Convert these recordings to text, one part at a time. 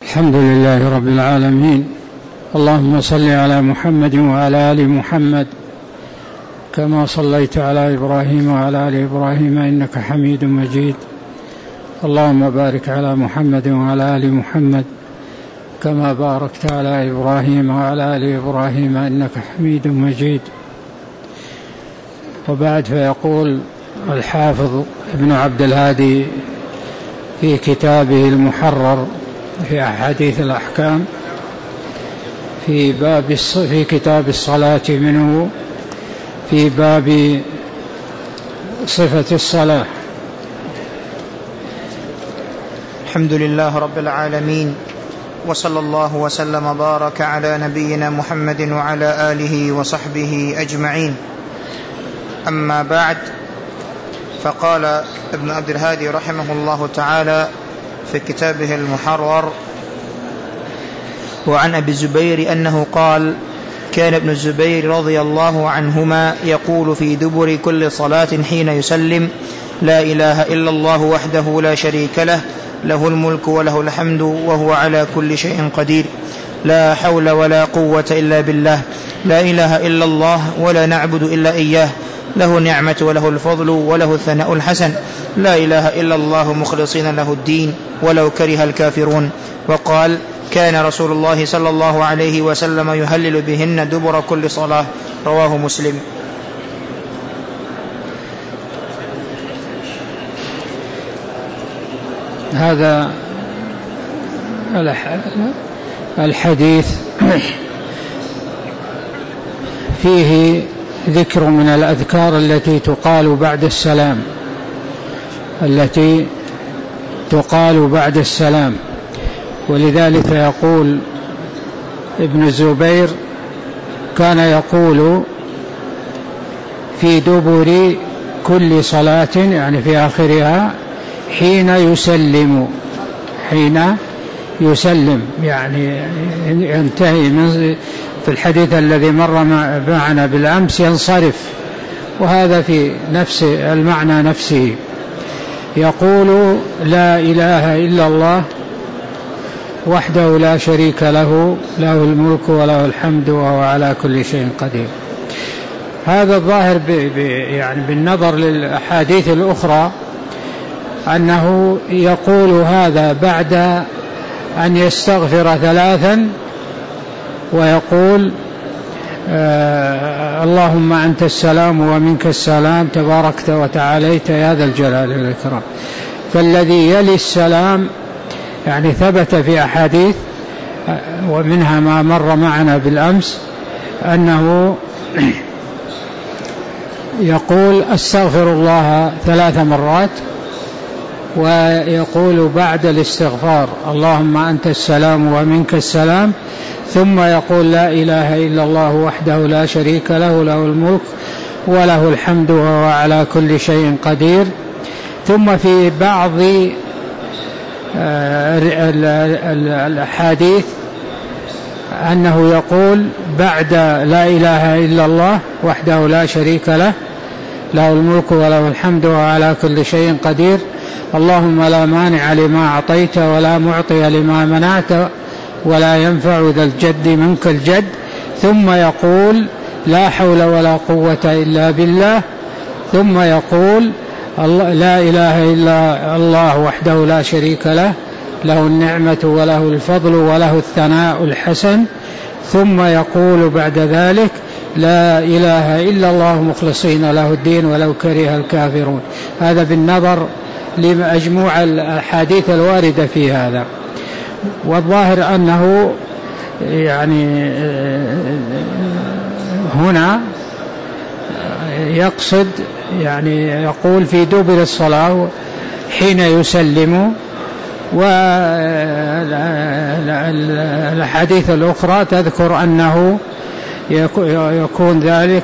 الحمد لله رب العالمين. اللهم صل على محمد وعلى آل محمد كما صليت على إبراهيم وعلى آل إبراهيم إنك حميد مجيد. اللهم بارك على محمد وعلى آل محمد كما باركت على إبراهيم وعلى آل إبراهيم إنك حميد مجيد. وبعد، فيقول الحافظ ابن عبد الهادي في كتابه المحرر في أحاديث الأحكام في كتاب الصلاة منه في باب صفة الصلاة. الحمد لله رب العالمين، وصلى الله وسلم وبارك على نبينا محمد وعلى آله وصحبه أجمعين. أما بعد، فقال ابن عبد الهادي رحمه الله تعالى في كتابه المحرر: وعن أبي الزبير أنه قال: كان ابن الزبير رضي الله عنهما يقول في دبر كل صلاة حين يسلم: لا إله إلا الله وحده لا شريك له، له الملك وله الحمد وهو على كل شيء قدير، لا حول ولا قوة إلا بالله، لا إله إلا الله ولا نعبد إلا إياه، له النعمة وله الفضل وله الثناء الحسن، لا إله إلا الله مخلصين له الدين ولو كره الكافرون. وقال: كان رسول الله صلى الله عليه وسلم يهلل بهن دبر كل صلاة. رواه مسلم. هذا الحديث فيه ذكر من الأذكار التي تقال بعد السلام. ولذلك يقول ابن الزبير: كان يقول في دبر كل صلاة، يعني في آخرها، حين يسلم، يعني ينتهي في الحديث الذي مر معنا بالأمس ينصرف، وهذا في نفس المعنى نفسه. يقول: لا إله إلا الله وحده لا شريك له، له الملك وله الحمد وهو على كل شيء قدير. هذا الظاهر يعني بالنظر للأحاديث الأخرى أنه يقول هذا بعد أن يستغفر 3 ويقول: اللهم أنت السلام ومنك السلام تباركت وتعاليت يا ذا الجلال والإكرام. فالذي يلي السلام يعني ثبت في أحاديث، ومنها ما مر معنا بالأمس، أنه يقول: أستغفر الله 3 مرات، ويقول بعد الاستغفار: اللهم أنت السلام ومنك السلام، ثم يقول: لا إله إلا الله وحده لا شريك له، له الملك وله الحمد وهو على كل شيء قدير. ثم في بعض الأحاديث أنه يقول بعد لا إله إلا الله وحده لا شريك له، له الملك وله الحمد وهو على كل شيء قدير، اللهم لا مانع لما أعطيت ولا معطي لما منعت ولا ينفع ذا الجد منك الجد. ثم يقول: لا حول ولا قوة إلا بالله. ثم يقول: لا إله إلا الله وحده لا شريك له، له النعمة وله الفضل وله الثناء الحسن. ثم يقول بعد ذلك: لا إله إلا الله مخلصين له الدين ولو كره الكافرون. هذا بالنظر لمجموع الأحاديث الواردة في هذا. والظاهر أنه يعني هنا يقصد، يعني يقول في دبر الصلاة حين يسلم. والحديث الأخرى تذكر أنه يكون ذلك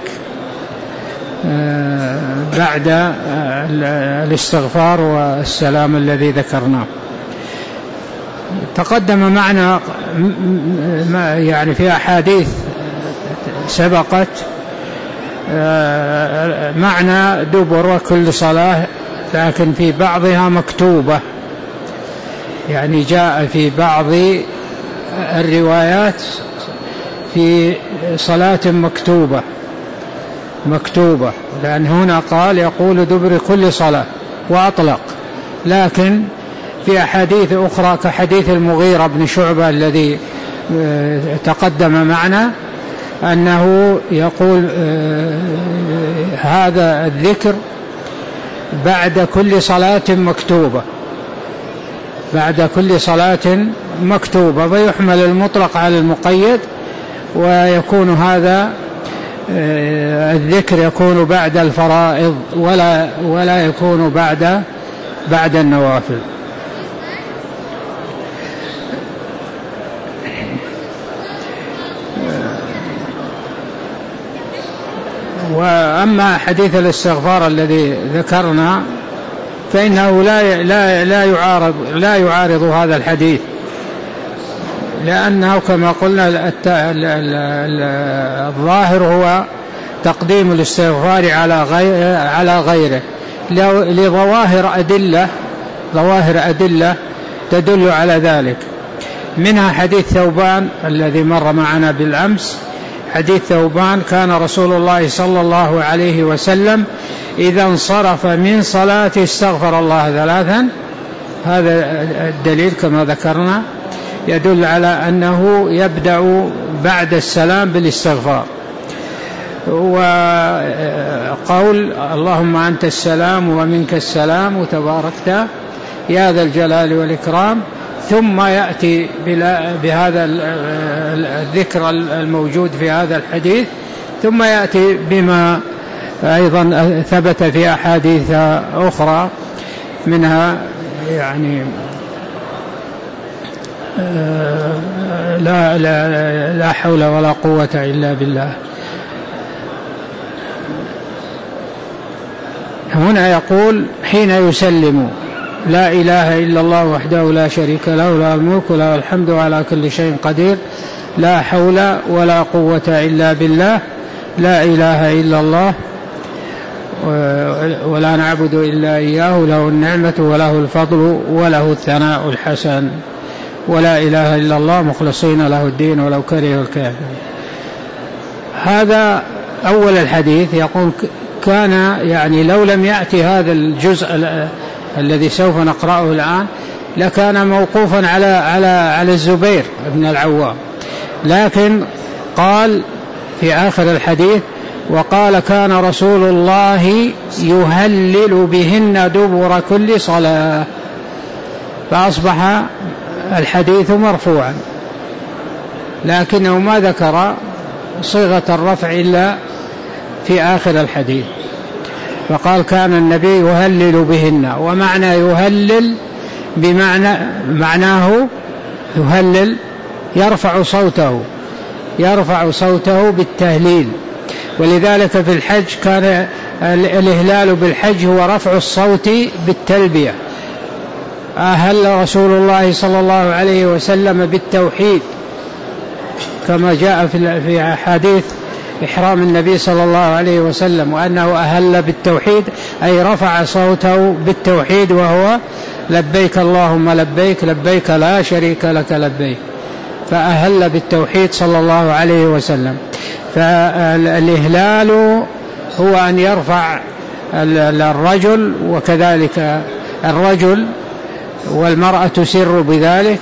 بعد الاستغفار والسلام الذي ذكرناه. تقدم معنا يعني في أحاديث سبقت معنى دبر كل صلاة، لكن في بعضها مكتوبة، يعني جاء في بعض الروايات في صلاة مكتوبة، لأن هنا قال يقول دبر كل صلاة وأطلق، لكن في أحاديث أخرى كحديث المغيرة بن شعبة الذي تقدم معنا أنه يقول هذا الذكر بعد كل صلاة مكتوبة، فيحمل المطلق على المقيد، ويكون هذا الذكر يكون بعد الفرائض ولا يكون بعد النوافل. وأما حديث الاستغفار الذي ذكرنا فإنه لا يعارض هذا الحديث، لأنه كما قلنا الظاهر هو تقديم الاستغفار على غيره لظواهر أدلة تدل على ذلك، منها حديث ثوبان الذي مر معنا بالأمس. حديث ثوبان: كان رسول الله صلى الله عليه وسلم إذا انصرف من صلاة استغفر الله 3. هذا الدليل كما ذكرنا يدل على أنه يبدأ بعد السلام بالاستغفار. وقول اللهم أنت السلام ومنك السلام وتباركت يا ذا الجلال والإكرام، ثم يأتي بهذا الذكر الموجود في هذا الحديث، ثم يأتي بما أيضا ثبت في أحاديث أخرى، منها يعني لا حول ولا قوة إلا بالله. هنا يقول حين يسلم: لا إله إلا الله وحده لا شريك له، له الملك وله الحمد وعلى كل شيء قدير، لا حول ولا قوة إلا بالله، لا إله إلا الله ولا نعبد إلا إياه، له النعمة وله الفضل وله الثناء الحسن، ولا إله إلا الله مخلصين له الدين ولو كره الكافرون. هذا أول الحديث. يقول كان يعني لو لم يأتي هذا الجزء الذي سوف نقرأه الآن لكان موقوفا على الزبير بن العوام، لكن قال في آخر الحديث: وقال كان رسول الله يهلل بهن دبر كل صلاة، فأصبح الحديث مرفوعا، لكنه ما ذكر صيغة الرفع إلا في آخر الحديث، فقال كان النبي يهلل بهن. ومعنى يهلل معناه يهلل يرفع صوته بالتهليل، ولذلك في الحج كان الإهلال بالحج هو رفع الصوت بالتلبية. أهل رسول الله صلى الله عليه وسلم بالتوحيد كما جاء في حديث إحرام النبي صلى الله عليه وسلم، وأنه أهل بالتوحيد أي رفع صوته بالتوحيد، وهو لبيك اللهم لبيك لبيك لا شريك لك لبيك، فأهل بالتوحيد صلى الله عليه وسلم. فالإهلال هو أن يرفع الرجل، وكذلك الرجل والمرأة تسر بذلك،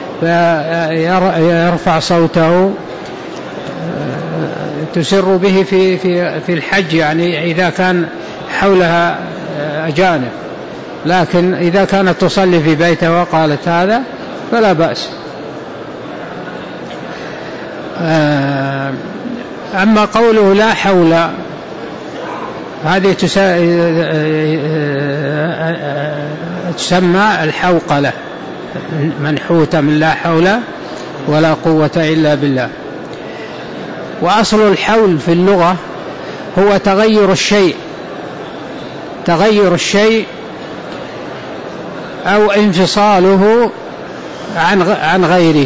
فيرفع صوته تسر به في الحج، يعني إذا كان حولها أجانب، لكن إذا كانت تصلي في بيتها وقالت هذا فلا بأس. أما قوله لا حول، هذه تسمى الحوقلة، منحوتة من لا حول ولا قوة إلا بالله. وأصل الحول في اللغة هو تغير الشيء أو انفصاله عن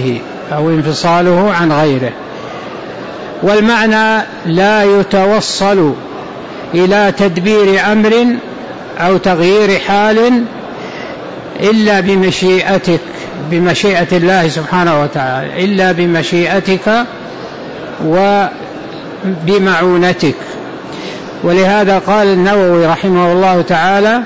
غيره، والمعنى لا يتوصل إلى تدبير أمر أو تغيير حال إلا بمشيئتك، بمشيئة الله سبحانه وتعالى، إلا بمشيئتك وبمعونتك. ولهذا قال النووي رحمه الله تعالى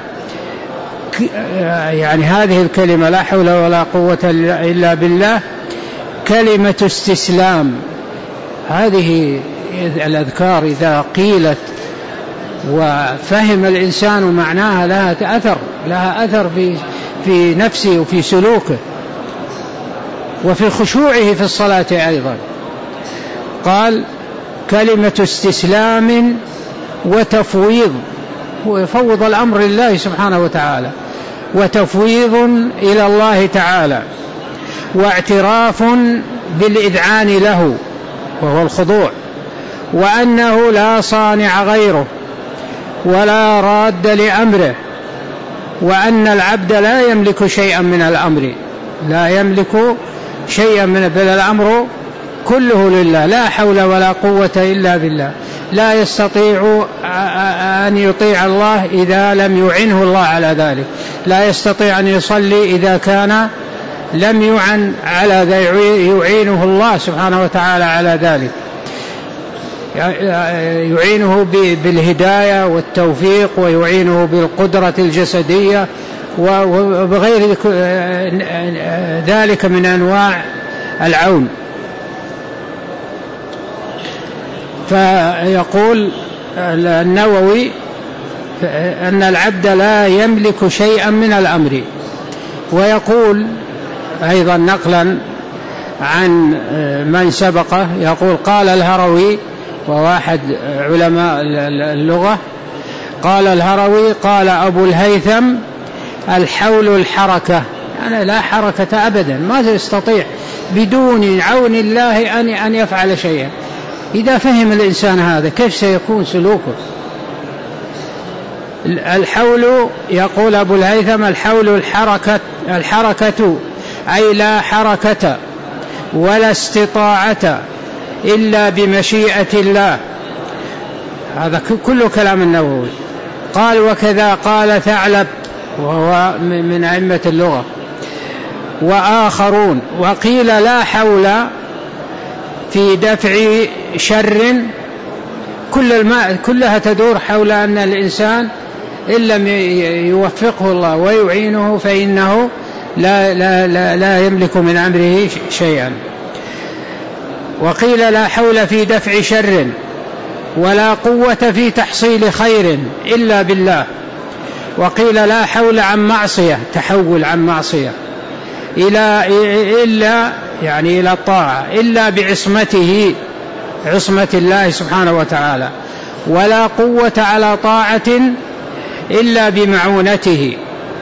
يعني هذه الكلمة لا حول ولا قوة إلا بالله كلمة استسلام. هذه الأذكار إذا قيلت وفهم الإنسان معناها لها أثر في نفسه وفي سلوكه وفي خشوعه في الصلاة أيضا. قال كلمة استسلام وتفويض، ويفوض الأمر لله سبحانه وتعالى، وتفويض إلى الله تعالى، واعتراف بالإذعان له وهو الخضوع، وأنه لا صانع غيره ولا راد لأمره، وأن العبد لا يملك شيئا من الأمر، لا يملك شيئا من بل الأمر كله لله، لا حول ولا قوة إلا بالله، لا يستطيع أن يطيع الله إذا لم يعنه الله على ذلك، لا يستطيع أن يصلي إذا كان لم يعن على ذلك، يعينه الله سبحانه وتعالى على ذلك، يعينه بالهداية والتوفيق، ويعينه بالقدرة الجسدية وبغير ذلك من أنواع العون. فيقول النووي أن العبد لا يملك شيئا من الأمر. ويقول أيضا نقلا عن من سبقه، يقول قال الهروي وواحد علماء اللغة، قال الهروي قال أبو الهيثم الحول الحركة، يعني لا حركة أبدا، ما يستطيع بدون عون الله أن يفعل شيئا. إذا فهم الإنسان هذا كيف سيكون سلوكه؟ الحول، يقول أبو الهيثم الحول الحركة أي لا حركة ولا استطاعة إلا بمشيئة الله. هذا كل كلام النووي. قال وكذا قال ثعلب وهو من أئمة اللغة وآخرون. وقيل لا حول في دفع شر، كلها تدور حول أن الإنسان إن لم يوفقه الله ويعينه فإنه لا يملك من أمره شيئا. وقيل لا حول في دفع شر ولا قوة في تحصيل خير إلا بالله. وقيل لا حول عن معصية، تحول عن معصية إلا يعني إلى الطاعة، إلا بعصمته، عصمة الله سبحانه وتعالى. ولا قوة على طاعة إلا بمعونته.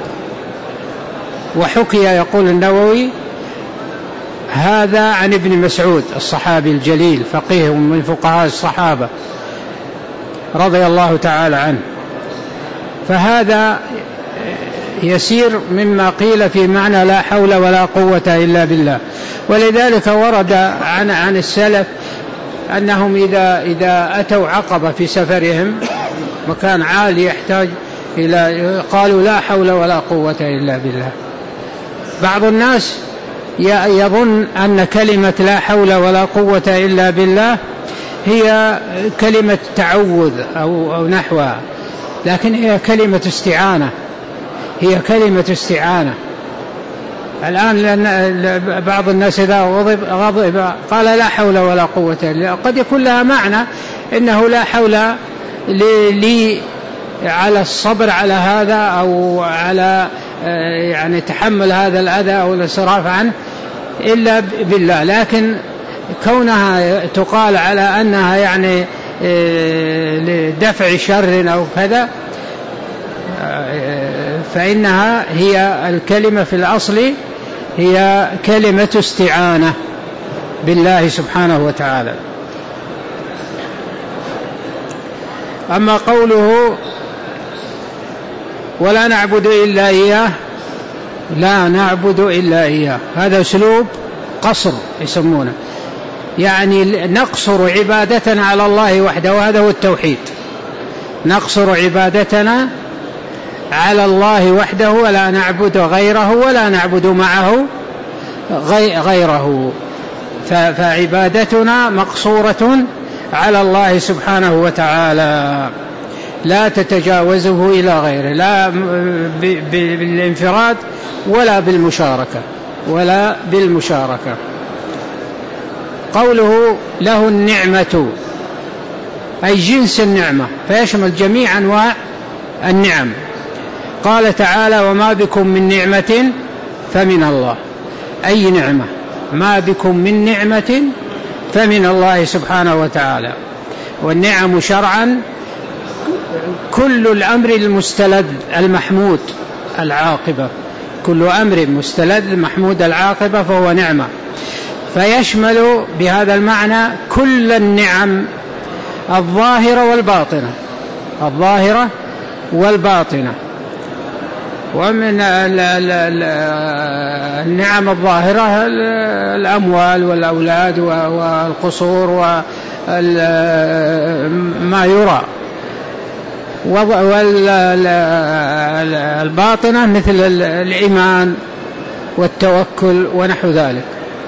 وحكي، يقول النووي، هذا عن ابن مسعود الصحابي الجليل، فقيه من فقهاء الصحابة رضي الله تعالى عنه. فهذا يسير مما قيل في معنى لا حول ولا قوة إلا بالله. ولذلك ورد عن السلف أنهم إذا أتوا عقبة في سفرهم، مكان عالي يحتاج إلى، قالوا لا حول ولا قوة إلا بالله. بعض الناس يظن أن كلمة لا حول ولا قوة إلا بالله هي كلمة تعوذ أو نحوها، لكن هي كلمة استعانة، هي كلمة استعانة. الآن لأن بعض الناس إذا غضب قال لا حول ولا قوة إلا، قد يكون لها معنى إنه لا حول لي على الصبر على هذا أو على يعني تحمل هذا الأذى أو الانصراف عنه إلا بالله. لكن كونها تقال على أنها يعني لدفع شر أو كذا، فإنها هي الكلمة في الأصل هي كلمة استعانة بالله سبحانه وتعالى. أما قوله ولا نعبد إلا إياه، لا نعبد إلا إياه، هذا أسلوب قصر يسمونه، يعني نقصر عبادتنا على الله وحده، وهذا هو التوحيد. نقصر عبادتنا على الله وحده ولا نعبد غيره ولا نعبد معه غيره، فعبادتنا مقصورة على الله سبحانه وتعالى لا تتجاوزه إلى غيره، لا بالانفراد ولا بالمشاركة. قوله له النعمة أي جنس النعمة، فيشمل جميع أنواع النعم. قال تعالى وما بكم من نعمة فمن الله، أي نعمة، ما بكم من نعمة فمن الله سبحانه وتعالى. والنعم شرعا كل الأمر المستلذ المحمود العاقبة، كل أمر مستلذ محمود العاقبة فهو نعمة، فيشمل بهذا المعنى كل النعم الظاهرة والباطنة. ومن النعم الظاهرة الأموال والأولاد والقصور وما يرى، والباطنة مثل الإيمان والتوكل ونحو ذلك.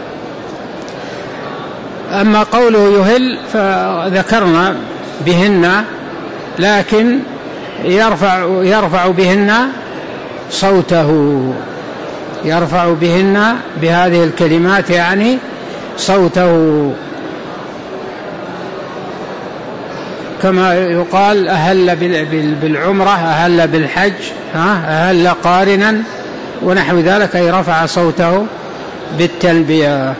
أما قوله يهل فذكرنا بهن، لكن يرفع بهن صوته، يرفع بهن بهذه الكلمات يعني صوته، كما يقال أهل بالعمرة، أهل بالحج، أهل قارنا ونحو ذلك، أي رفع صوته بالتلبية.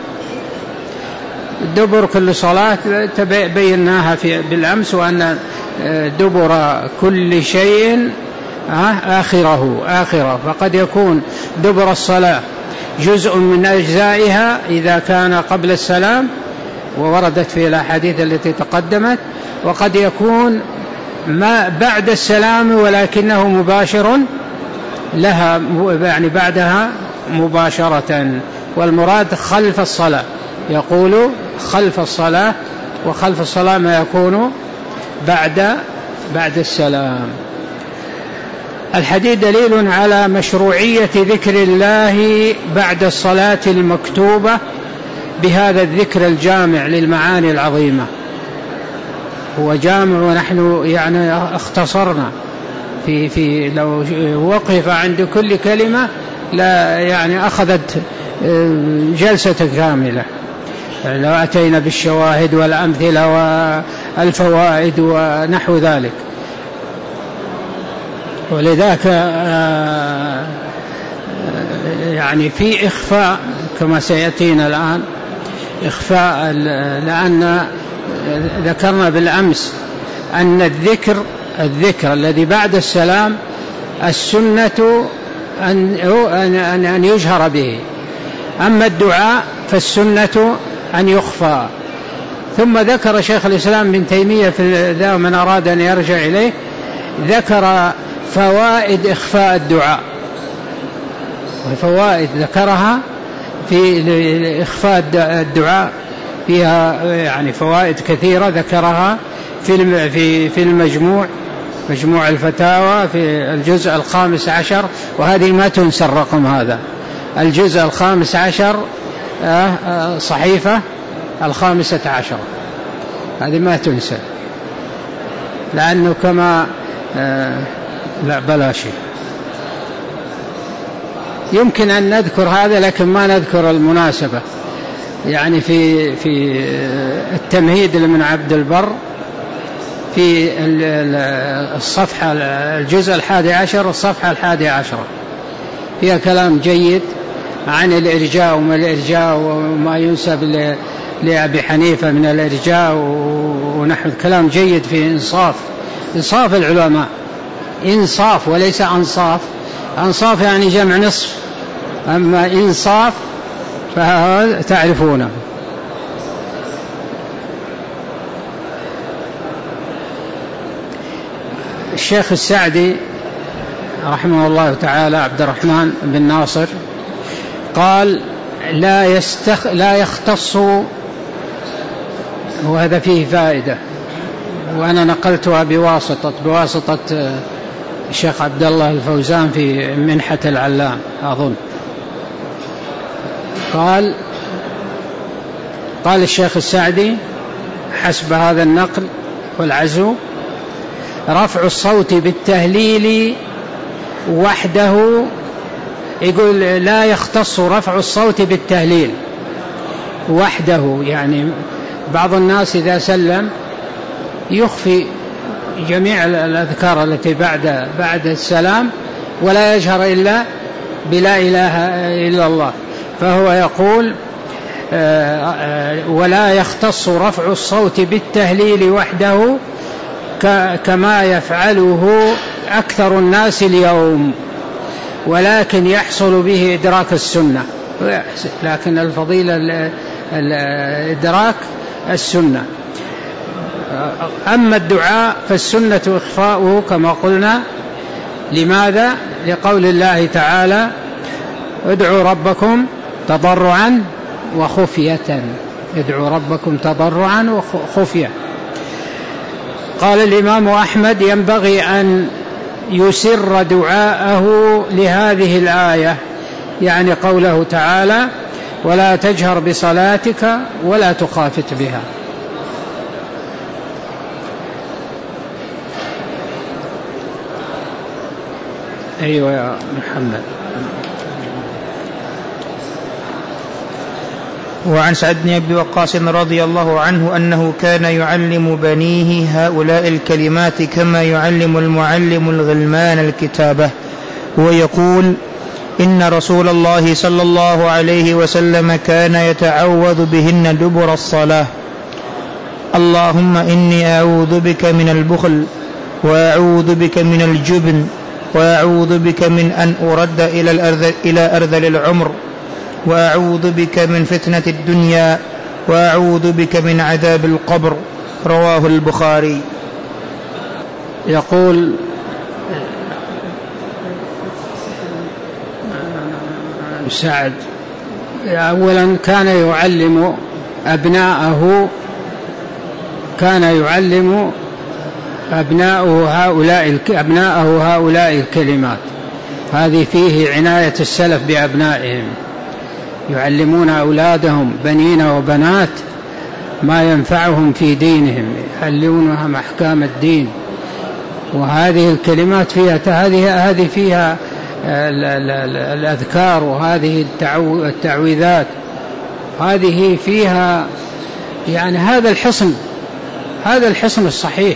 دبر كل صلاة بيناها بالأمس، وأن دبر كل شيء آخره، فقد يكون دبر الصلاة جزء من أجزائها إذا كان قبل السلام، ووردت في الأحاديث التي تقدمت، وقد يكون ما بعد السلام ولكنه مباشر لها، يعني بعدها مباشرة. والمراد خلف الصلاة، يقول خلف الصلاة، وخلف الصلاة ما يكون بعد السلام. الحديث دليل على مشروعية ذكر الله بعد الصلاة المكتوبة بهذا الذكر الجامع للمعاني العظيمة. هو جامع، ونحن يعني اختصرنا في لو وقف عند كل كلمة لا يعني أخذت جلسة كاملة، لو أتينا بالشواهد والأمثلة والفوائد ونحو ذلك. ولذلك يعني في إخفاء كما سيأتينا الآن، إخفاء، لأن ذكرنا بالأمس أن الذكر الذي بعد السلام السنة أن يجهر به، أما الدعاء فالسنة أن يخفى. ثم ذكر شيخ الإسلام ابن تيمية في ذا من أراد أن يرجع إليه، ذكر فوائد إخفاء الدعاء، وفوائد ذكرها في إخفاء الدعاء، فيها يعني فوائد كثيرة ذكرها في مجموع الفتاوى في الجزء 15، وهذه ما تنسى الرقم هذا، الجزء 15 صحيفة 15، هذه ما تنسى، لأنه كما لا بلاشي يمكن أن نذكر هذا، لكن ما نذكر المناسبة. يعني في التمهيد لمن عبد البر في الصفحة الجزء 11 الصفحة 11 فيها كلام جيد عن الإرجاء وما الإرجاء وما ينسب لأبي حنيفة من الإرجاء ونحو، كلام جيد في إنصاف العلماء، إنصاف وليس أنصاف. أنصاف يعني جمع نصف، أما إنصاف فتعرفونه. الشيخ السعدي رحمه الله تعالى عبد الرحمن بن ناصر قال لا يختص، وهذا فيه فائدة وأنا نقلتها بواسطة الشيخ عبد الله الفوزان في منحة العلام أظن. قال الشيخ السعدي حسب هذا النقل والعزو: رفع الصوت بالتهليل وحده، يقول لا يختص رفع الصوت بالتهليل وحده، يعني بعض الناس إذا سلم يخفي جميع الأذكار التي بعد السلام ولا يجهر إلا بلا إله إلا الله، فهو يقول ولا يختص رفع الصوت بالتهليل وحده كما يفعله أكثر الناس اليوم، ولكن يحصل به إدراك السنة، لكن الفضيلة إدراك السنة. أما الدعاء فالسنة إخفاؤه كما قلنا. لماذا؟ لقول الله تعالى: ادعوا ربكم تضرعا وخفية. ادعوا ربكم تضرعا وخفية. قال الإمام أحمد: ينبغي أن يسر دعاءه لهذه الآية، يعني قوله تعالى: ولا تجهر بصلاتك ولا تخافت بها. أيوة يا محمد. وعن سعد بن أبي وقاص رضي الله عنه أنه كان يعلم بنيه هؤلاء الكلمات كما يعلم المعلم الغلمان الكتابة، ويقول: إن رسول الله صلى الله عليه وسلم كان يتعوذ بهن دبر الصلاة: اللهم إني أعوذ بك من البخل، وأعوذ بك من الجبن، وأعوذ بك من أن أرد إلى أرذل العمر، وأعوذ بك من فتنة الدنيا، وأعوذ بك من عذاب القبر. رواه البخاري. يقول سعد: أولا كان يعلم أبناءه هؤلاء الكلمات. هذه فيه عناية السلف بأبنائهم، يعلمون أولادهم بنين وبنات ما ينفعهم في دينهم، يعلمونهم أحكام الدين. وهذه الكلمات هذه فيها الأذكار، وهذه التعويذات، هذه فيها يعني هذا الحصن الصحيح.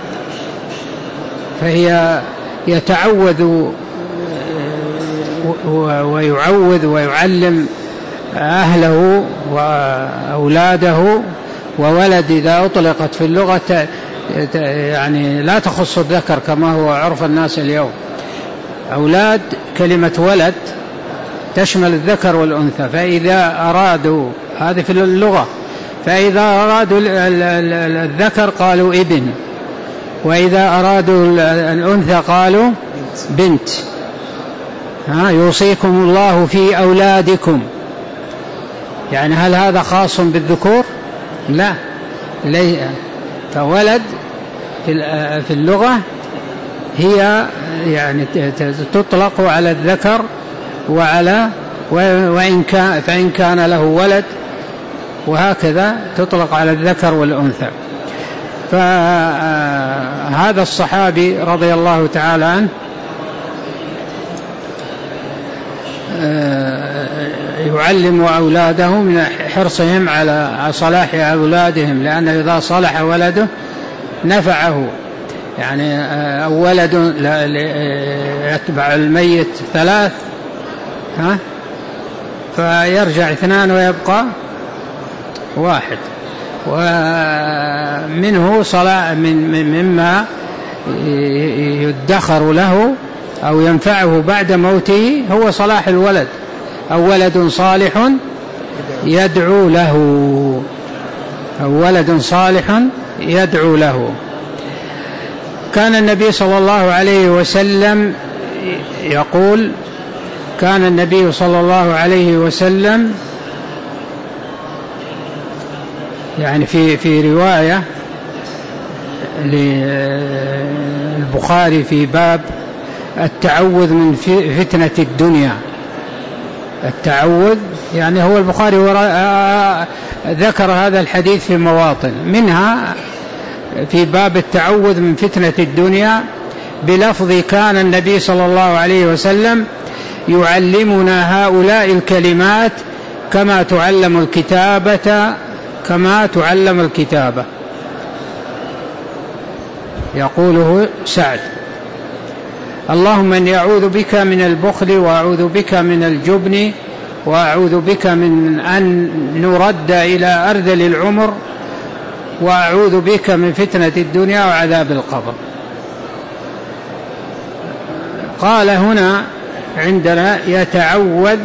فهي يتعوذ ويعوذ ويعلم أهله وأولاده. وولد إذا أطلقت في اللغة يعني لا تخص الذكر كما هو عرف الناس اليوم. أولاد كلمة ولد تشمل الذكر والأنثى، فإذا أرادوا هذه في اللغة، فإذا أرادوا الذكر قالوا ابن، وإذا أرادوا الأنثى قالوا بنت. يوصيكم الله في أولادكم، يعني هل هذا خاص بالذكور؟ لا. فولد في اللغة هي يعني تطلق على الذكر فإن كان له ولد، وهكذا تطلق على الذكر والأنثى. فهذا الصحابي رضي الله تعالى عنه يعلم أولاده من حرصهم على صلاح أولادهم، لأنه إذا صلح ولده نفعه. يعني ولد يتبع الميت 3 فيرجع 2 ويبقى 1. ومنه مما يدخر له أو ينفعه بعد موته هو صلاح الولد، أو ولد صالح يدعو له. كان النبي صلى الله عليه وسلم يقول: كان النبي صلى الله عليه وسلم يعني في رواية للبخاري في باب التعوذ من فتنة الدنيا. التعوذ يعني هو البخاري ذكر هذا الحديث في مواطن، منها في باب التعوذ من فتنة الدنيا بلفظ كان النبي صلى الله عليه وسلم يعلمنا هؤلاء الكلمات كما تعلم الكتابة. يقوله سعد: اللهم إني أعوذ بك من البخل، وأعوذ بك من الجبن، وأعوذ بك من أن نرد إلى أرذل العمر، وأعوذ بك من فتنة الدنيا وعذاب القبر. قال هنا عندنا يتعوذ،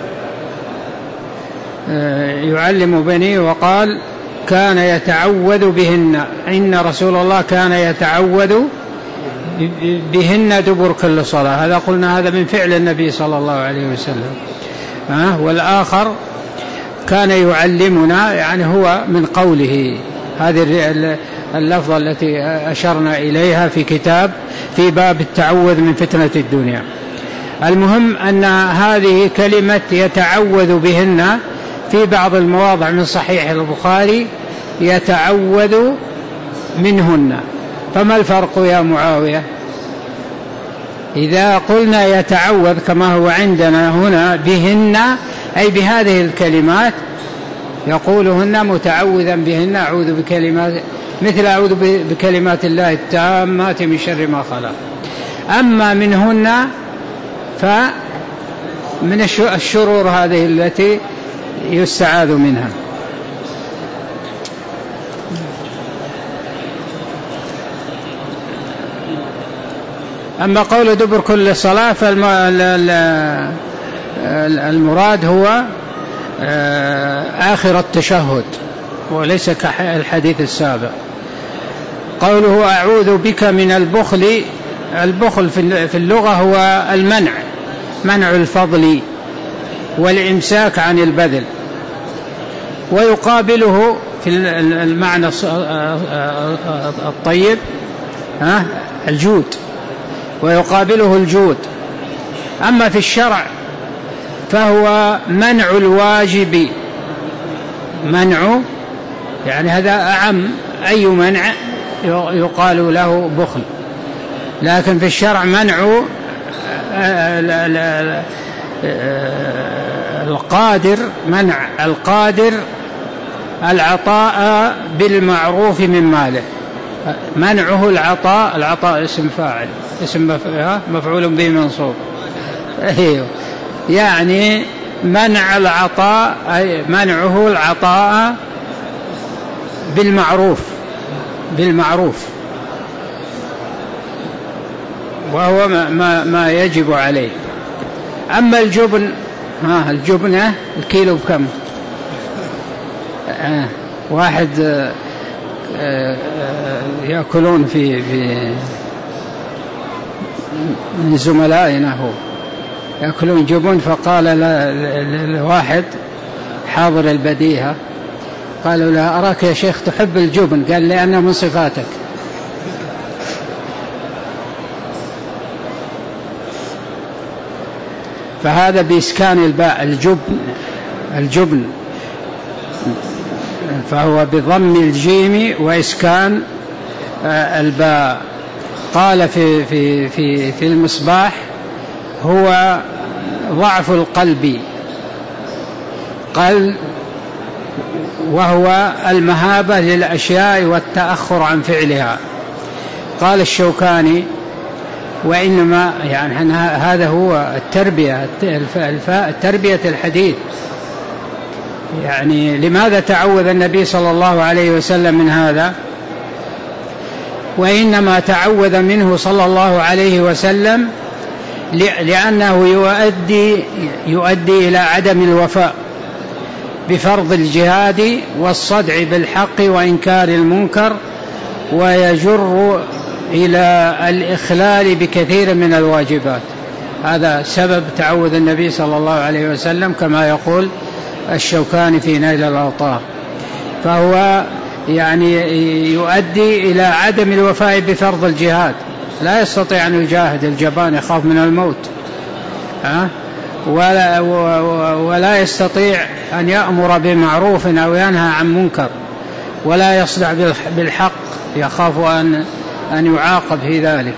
يعلم بنيه، وقال كان يتعوذ بهن، إن رسول الله كان يتعوذ بهن دبر كل صلاة. هذا قلنا هذا من فعل النبي صلى الله عليه وسلم. والآخر كان يعلمنا، يعني هو من قوله. هذه اللفظة التي أشرنا إليها في باب التعوذ من فتنة الدنيا. المهم أن هذه كلمة يتعوذ بهن في بعض المواضع من صحيح البخاري يتعوذ منهن. فما الفرق يا معاوية؟ إذا قلنا يتعوذ كما هو عندنا هنا بهن، أي بهذه الكلمات، يقولهن متعوذا بهن، أعوذ بكلمات، مثل أعوذ بكلمات الله التامات من شر ما خلق. أما منهن فمن الشرور هذه التي يستعاذ منها. أما قول دبر كل صلاة فالمراد هو آخر التشهد وليس كالحديث السابق. قوله أعوذ بك من البخل، البخل في اللغة هو المنع، منع الفضل والإمساك عن البذل، ويقابله في المعنى الطيب الجود، ويقابله الجود. أما في الشرع فهو منع الواجب، منع يعني هذا أعم، أي منع يقال له بخل، لكن في الشرع منع القادر، منع القادر العطاء بالمعروف من ماله، منعه العطاء اسم فاعل، اسم مفعول به منصوب، يعني منع العطاء، أي منعه العطاء بالمعروف، وهو ما يجب عليه. أما الجبن، الجبن الكيلو بكم؟ واحد يأكلون في من زملائنا هو يأكلون جبن، فقال لواحد حاضر البديهة، قالوا له أراك يا شيخ تحب الجبن، قال لأنه من صفاتك. فهذا بإسكان الباء، الجبن فهو بضم الجيم وإسكان الباء. قال في المصباح هو ضعف القلب، قال وهو المهابة للأشياء والتأخر عن فعلها. قال الشوكاني وإنما يعني هذا هو تربية الحديث، يعني لماذا تعوذ النبي صلى الله عليه وسلم من هذا؟ وإنما تعوذ منه صلى الله عليه وسلم لأنه يؤدي إلى عدم الوفاء بفرض الجهاد والصدع بالحق وإنكار المنكر، ويجر إلى الإخلال بكثير من الواجبات. هذا سبب تعوذ النبي صلى الله عليه وسلم كما يقول الشوكاني في نيل الأوطار. فهو يعني يؤدي إلى عدم الوفاء بفرض الجهاد لا يستطيع أن يجاهد، الجبان يخاف من الموت، ولا يستطيع أن يأمر بمعروف أو ينهى عن منكر، ولا يصدع بالحق، يخاف أن يعاقب في ذلك.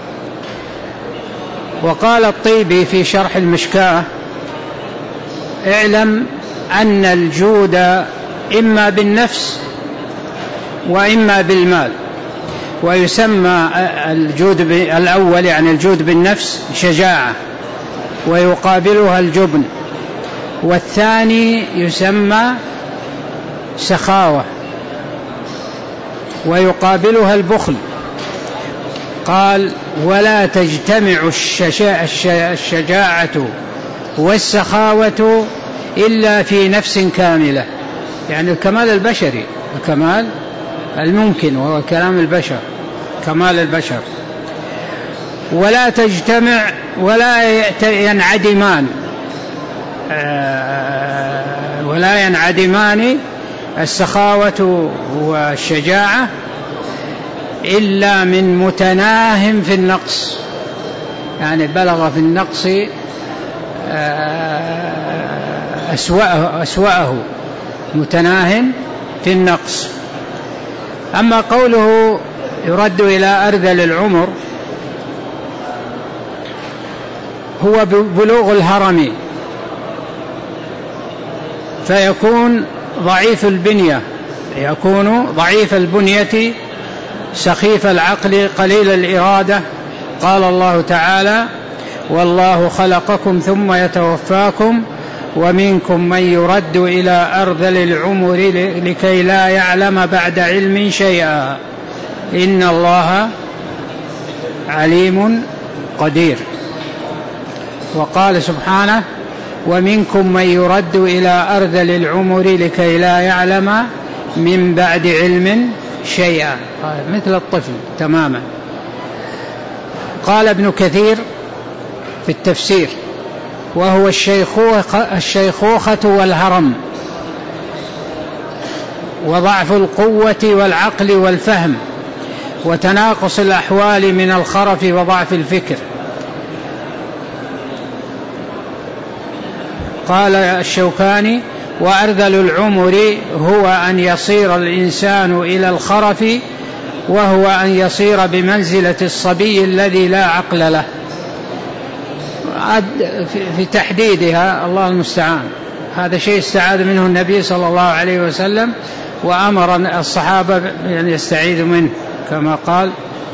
وقال الطيبي في شرح المشكاة: اعلم أن الجود إما بالنفس وإما بالمال، ويسمى الجود الأول يعني الجود بالنفس شجاعة ويقابلها الجبن، والثاني يسمى سخاوة ويقابلها البخل. قال: ولا تجتمع الشجاعة والسخاوة إلا في نفس كاملة، يعني الكمال البشري، الكمال الممكن وهو كلام البشر، كمال البشر. ولا تجتمع ولا ينعدمان السخاوة والشجاعة إلا من متناهم في النقص، يعني بلغ في النقص أسوأه، متناهم في النقص. أما قوله يرد إلى أرذل العمر هو بلوغ الهرم، فيكون ضعيف البنية، يكون ضعيف البنية سخيف العقل قليل الإرادة. قال الله تعالى: والله خلقكم ثم يتوفاكم ومنكم من يرد إلى أرذل العمر لكي لا يعلم بعد علم شيئا إن الله عليم قدير. وقال سبحانه: ومنكم من يرد إلى أرذل العمر لكي لا يعلم من بعد علم شيئا، مثل الطفل تماما. قال ابن كثير في التفسير: وهو الشيخوخة والهرم وضعف القوة والعقل والفهم وتناقص الأحوال من الخرف وضعف الفكر. قال الشوكاني: وأرذل العمر هو أن يصير الإنسان إلى الخرف، وهو أن يصير بمنزلة الصبي الذي لا عقل له. في تحديدها الله المستعان، هذا شيء استعاذ منه النبي صلى الله عليه وسلم، وأمر الصحابة أن يستعيذوا منه، كما قال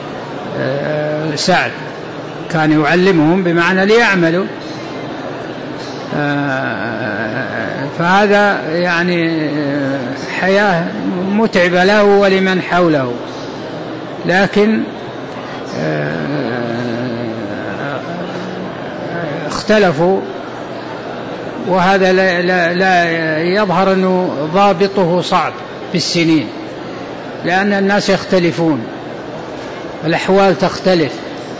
سعد كان يعلمهم بمعنى ليعملوا. فهذا يعني حياة متعبة له ولمن حوله، لكن اختلفوا، وهذا لا يظهر أنه ضابطه صعب في السنين، لأن الناس يختلفون، الأحوال تختلف،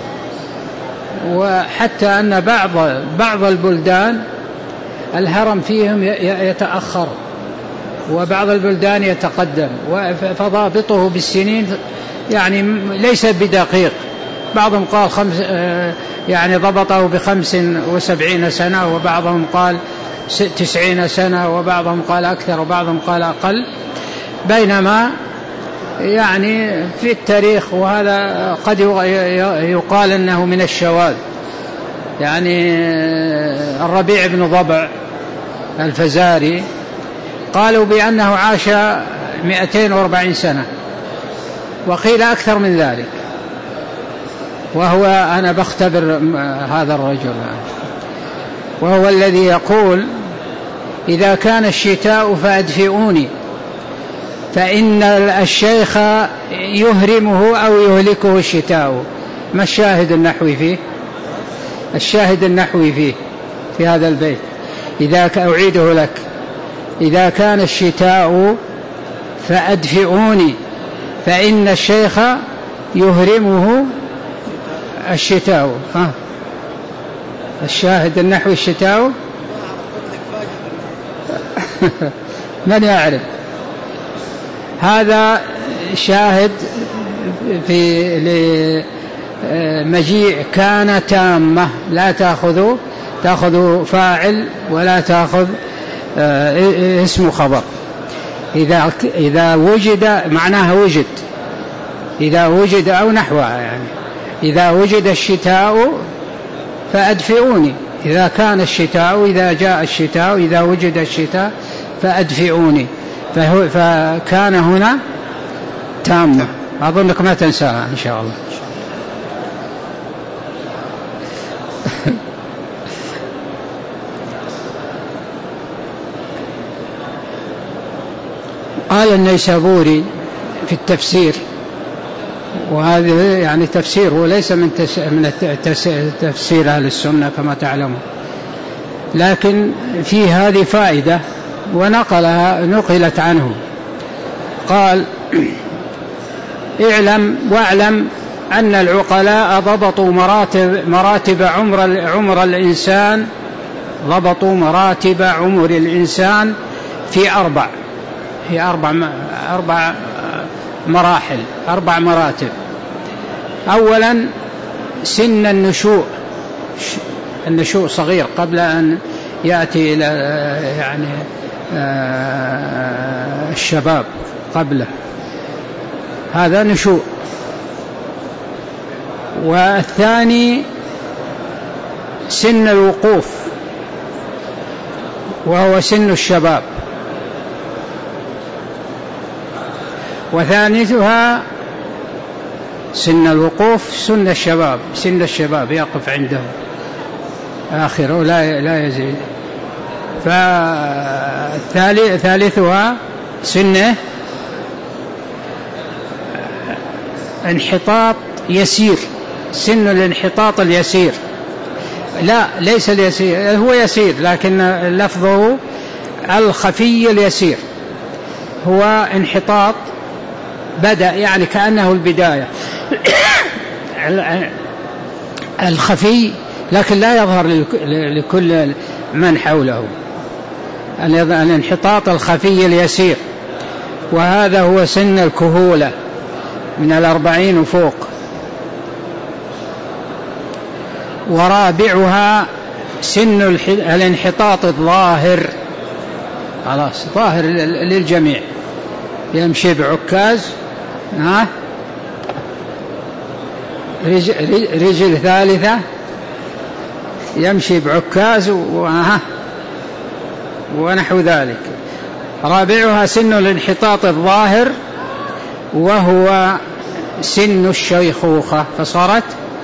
وحتى أن بعض البلدان الهرم فيهم يتأخر وبعض البلدان يتقدم، فضابطه بالسنين يعني ليس بدقيق. بعضهم قال يعني ضبطه ب75 سنة، وبعضهم قال 90 سنة، وبعضهم قال أكثر، وبعضهم قال أقل، بينما يعني في التاريخ، وهذا قد يقال أنه من الشواذ، يعني الربيع بن ضبع الفزاري قالوا بأنه عاش 240 سنة، وقيل أكثر من ذلك، وهو أنا بختبر هذا الرجل، وهو الذي يقول: إذا كان الشتاء فأدفئوني، فإن الشيخ يهرمه أو يهلكه الشتاء. ما الشاهد النحوي فيه؟ الشاهد النحوي فيه في هذا البيت، أعيده لك: إذا كان الشتاء فأدفئوني، فإن الشيخ يهرمه الشتاء. الشاهد النحوي الشتاء من يعرف؟ هذا شاهد مجيء كان تامة، لا تأخذ فاعل ولا تأخذ اسم خبر. إذا وجد معناها وجد، إذا وجد أو نحوها، يعني إذا وجد الشتاء فأدفئوني، إذا كان الشتاء، إذا جاء الشتاء، إذا وجد الشتاء فأدفئوني، فكان هنا تامة. أظنك ما تنساها إن شاء الله. قال النيسابوري في التفسير، وهذا يعني تفسير وليس من تفسير أهل السنة كما تعلمون، لكن في هذه فائدة نقلت عنه. قال: واعلم أن العقلاء ضبطوا مراتب عمر الإنسان، ضبطوا مراتب عمر الإنسان في أربع مراحل، 4 مراتب. أولا سن النشوء صغير قبل أن يأتي إلى يعني الشباب، قبله هذا نشوء. والثاني سن الوقوف وهو سن الشباب. وثالثها سن الوقوف سن الشباب يقف عنده آخره لا يزيد. فثالثها سن انحطاط يسير، سن الانحطاط اليسير، لا ليس اليسير، هو يسير لكن لفظه الخفي اليسير، هو انحطاط بدأ يعني كأنه البداية الخفي، لكن لا يظهر لكل من حوله، الانحطاط الخفي اليسير. وهذا هو سن الكهولة من 40 وفوق. ورابعها سن الانحطاط الظاهر، خلاص ظاهر للجميع، يمشي بعكاز، رجل ثالثة يمشي بعكاز ونحو ذلك. رابعها سن الانحطاط الظاهر وهو سن الشيخوخة، فصارت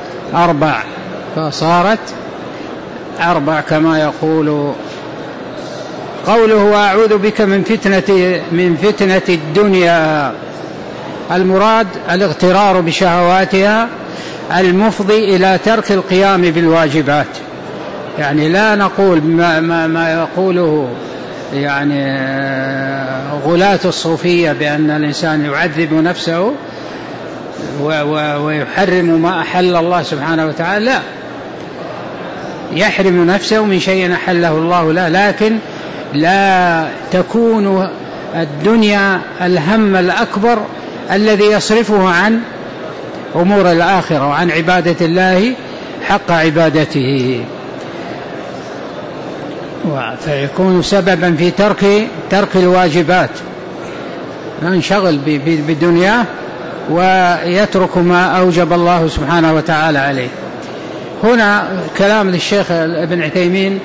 4 كما يقول. قوله: وأعوذ بك من فتنة الدنيا، المراد الاغترار بشهواتها المفضي إلى ترك القيام بالواجبات. يعني لا نقول ما يقوله يعني غلاة الصوفية بأن الإنسان يعذب نفسه ويحرم ما أحل الله سبحانه وتعالى، لا، يحرم نفسه من شيء أحله الله له، لكن لا تكون الدنيا الهم الأكبر الذي يصرفه عن أمور الآخرة وعن عبادة الله حق عبادته، فيكون سببا في ترك الواجبات، ينشغل بالدنيا ويترك ما أوجب الله سبحانه وتعالى عليه. هنا كلام للشيخ ابن عثيمين،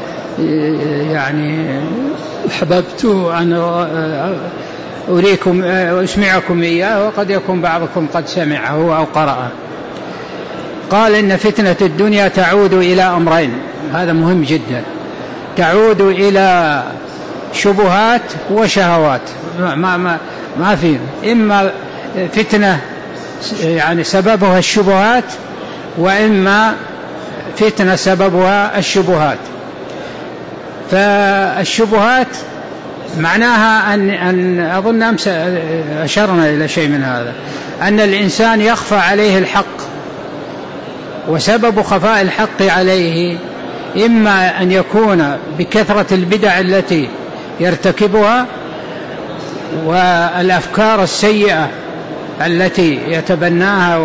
يعني حببت أن أريكم وأسمعكم إياه، وقد يكون بعضكم قد سمعه أو قرأه. قال: إن فتنة الدنيا تعود إلى أمرين، هذا مهم جدا، تعود إلى شبهات وشهوات، ما في إما فتنة يعني سببها الشبهات، وإما فتنة سببها الشبهات. فالشبهات معناها أن أظن أمس أشرنا إلى شيء من هذا، أن الإنسان يخفى عليه الحق، وسبب خفاء الحق عليه إما أن يكون بكثرة البدع التي يرتكبها والأفكار السيئة التي يتبناها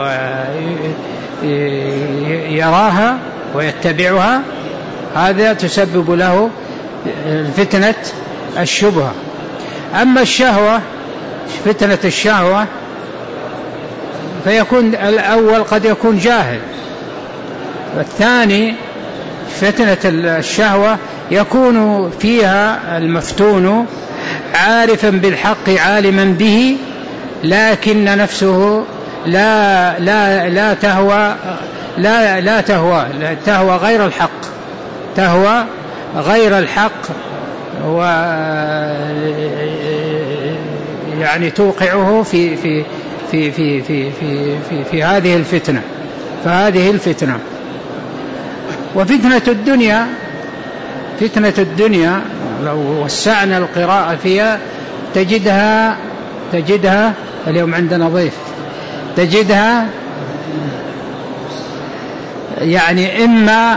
ويراها ويتبعها، هذا تسبب له فتنة الشبهة. أما الشهوة، فتنة الشهوة، فيكون الأول قد يكون جاهل، والثاني فتنة الشهوة يكون فيها المفتون عارفا بالحق عالما به، لكن نفسه لا تهوى غير الحق، تهوى غير الحق، يعني توقعه في هذه الفتنة. فهذه الفتنة. وفتنة الدنيا، فتنة الدنيا لو وسعنا القراءة فيها تجدها اليوم عندنا ضيف، تجدها يعني إما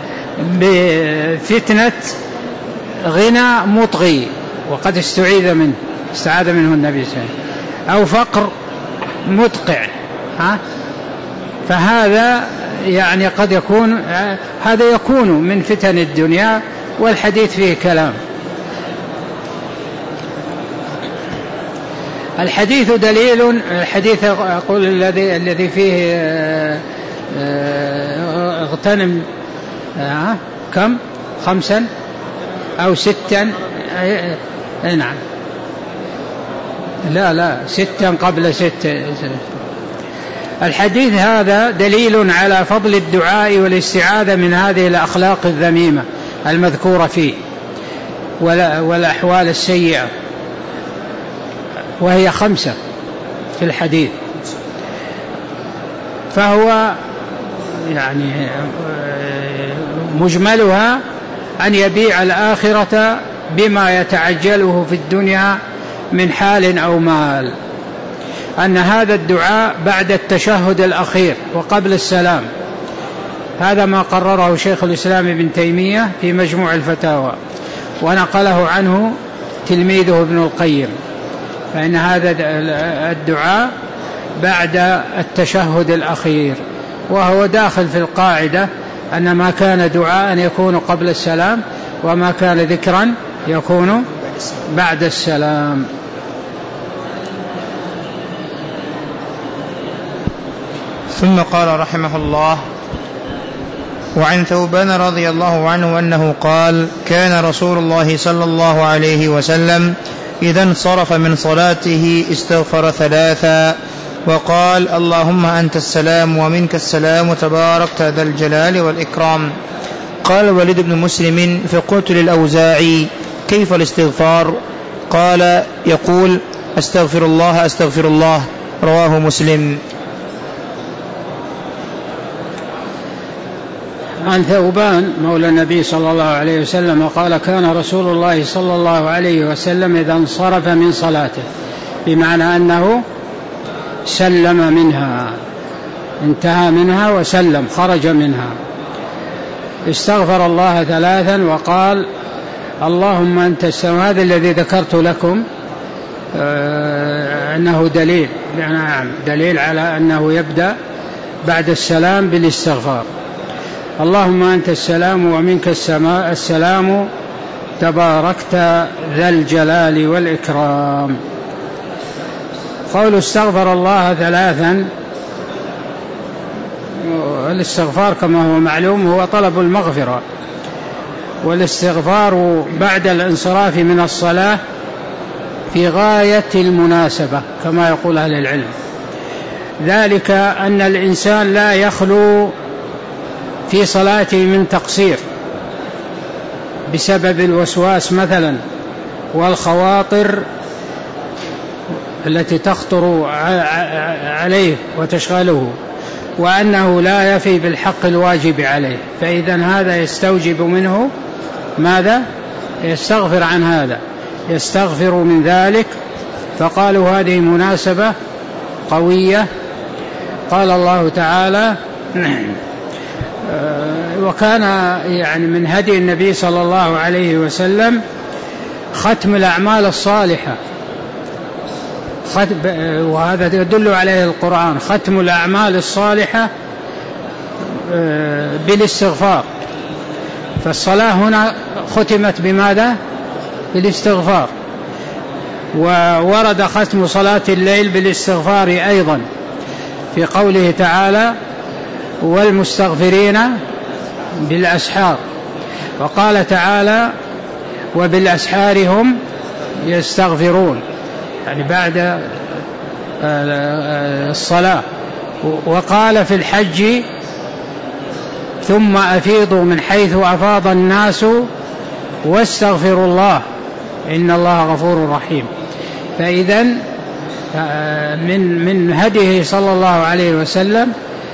بفتنة غنى مطغي وقد استعاذ منه النبي صلى الله عليه وسلم، أو فقر مدقع، فهذا يعني قد يكون هذا يكون من فتن الدنيا، والحديث فيه كلام. الحديث دليل، الحديث أقول الذي فيه اغتنم كم 5 أو 6، نعم لا 6 قبل 6. الحديث هذا دليل على فضل الدعاء والاستعاذة من هذه الأخلاق الذميمة المذكورة فيه والأحوال السيئة، وهي 5 في الحديث. فهو يعني مجملها أن يبيع الآخرة بما يتعجله في الدنيا من حال أو مال، أن هذا الدعاء بعد التشهد الأخير وقبل السلام، هذا ما قرره شيخ الإسلام ابن تيمية في مجموع الفتاوى، ونقله عنه تلميذه ابن القيم، فإن هذا الدعاء بعد التشهد الأخير، وهو داخل في القاعدة أن ما كان دعاء يكون قبل السلام، وما كان ذكرا يكون بعد السلام. ثم قال رحمه الله: وعن ثوبان رضي الله عنه أنه قال: كان رسول الله صلى الله عليه وسلم إذا انصرف من صلاته استغفر 3 وقال: اللهم أنت السلام ومنك السلام تباركت ذا الجلال والإكرام. قال الوليد بن مسلم: فقلت للأوزاعي: كيف الاستغفار؟ قال: يقول: أستغفر الله أستغفر الله. رواه مسلم. عن ثوبان مولى النبي صلى الله عليه وسلم قال: كان رسول الله صلى الله عليه وسلم إذا انصرف من صلاته، بمعنى أنه سلم منها، انتهى منها وسلم، خرج منها، استغفر الله 3 وقال: اللهم أنت السلام. هذا الذي ذكرت لكم أنه دليل على أنه يبدأ بعد السلام بالاستغفار. اللهم أنت السلام ومنك السلام تباركت ذا الجلال والإكرام. قول استغفر الله 3، الاستغفار كما هو معلوم هو طلب المغفرة، والاستغفار بعد الانصراف من الصلاة في غاية المناسبة كما يقول أهل العلم، ذلك أن الإنسان لا يخلو في صلاته من تقصير بسبب الوسواس مثلا والخواطر التي تخطر عليه وتشغله، وأنه لا يفي بالحق الواجب عليه، فإذا هذا يستوجب منه ماذا؟ يستغفر عن هذا، يستغفر من ذلك. فقالوا هذه مناسبة قوية. قال الله تعالى: وكان يعني من هدي النبي صلى الله عليه وسلم ختم الأعمال الصالحة، وهذا يدل عليه القرآن، ختم الأعمال الصالحة بالاستغفار. فالصلاة هنا ختمت بماذا؟ بالاستغفار. وورد ختم صلاة الليل بالاستغفار أيضا في قوله تعالى والمستغفرين بالأسحار، وقال تعالى وبالأسحار هم يستغفرون، يعني بعد الصلاة. وقال في الحج ثم أفيضوا من حيث أفاض الناس واستغفروا الله إن الله غفور رحيم. فإذن من هديه صلى الله عليه وسلم